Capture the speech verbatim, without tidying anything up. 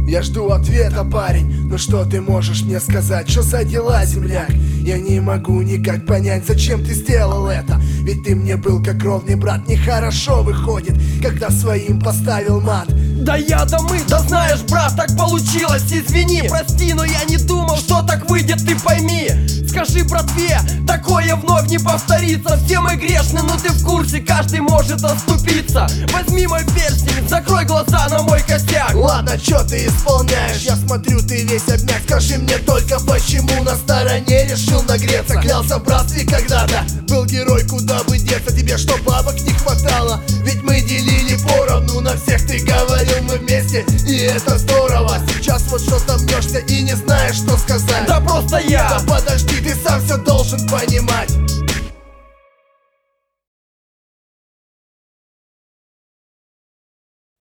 Я жду ответа, парень, но что ты можешь мне сказать? Что за дела, земляк? Я не могу никак понять, зачем ты сделал это. Ведь ты мне был как кровный брат. Нехорошо выходит, когда своим поставил мат. Да я, да мы, да знаешь, брат, так получилось. Извини, прости, но я не думал, что так выйдет, ты пойми. Скажи братве, такое вновь не повторится. Все мы грешны, но ты в курсе, каждый может оступиться. Возьми мой перстень, закрой глаза на мой косяк. Ладно, чё ты исполняешь? Я смотрю, ты весь обмяк. Скажи мне только, почему на стороне решил нагреться? Клялся в братстве когда-то, был герой, куда бы деться. Тебе что, бабок не хватало? Ведь мы делили поровну, на всех ты говорил, мы вместе, и это здорово. Сейчас вот что-то мнешься и не знаешь, что сказать. Да просто я Да